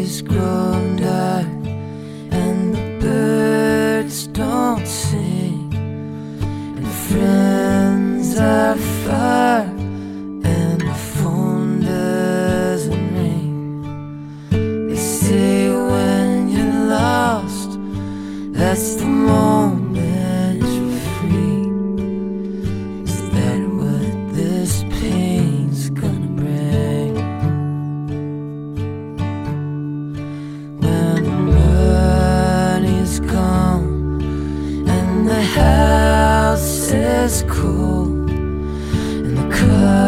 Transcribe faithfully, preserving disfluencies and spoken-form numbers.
trees grow dark and the birds don't sing, and friends are far and the phone doesn't ring. They say when you're lost, that's the moment you're free. Is that what this pain's gonna bring? When the money's gone and the house is cold and the car